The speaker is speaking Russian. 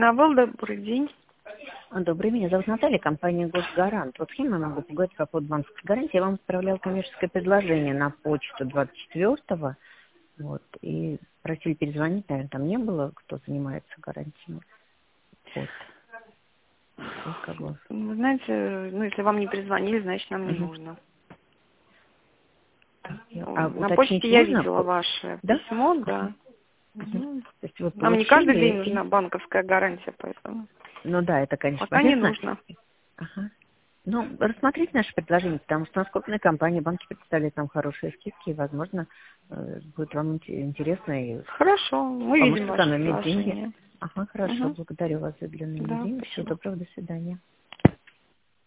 Инновел, добрый день. Добрый, меня зовут Наталья, компания «Госгарант». Вот с кем я могу поговорить по поводу банковской гарантии? Я вам отправляла коммерческое предложение на почту 24-го, вот, и просили перезвонить, наверное, там не было, кто занимается гарантиями. Вот. И как бы... Вы знаете, ну, если вам не перезвонили, значит, нам не нужно. На почте я можно? видела ваше Да? письмо, да. То есть вы Нам не каждый день получили... нужна банковская гарантия, поэтому Ну да, это, конечно, пока не понятно. нужно. Ага. Ну, рассмотрите наше предложение, потому что у нас крупная компания, банки представляют нам хорошие скидки, и, возможно, будет вам интересно и Хорошо, мы поможет видим ваше сэкономить деньги. предложение. Ага, хорошо, благодарю вас за уделенное Да, время. Всего спасибо. доброго, до свидания.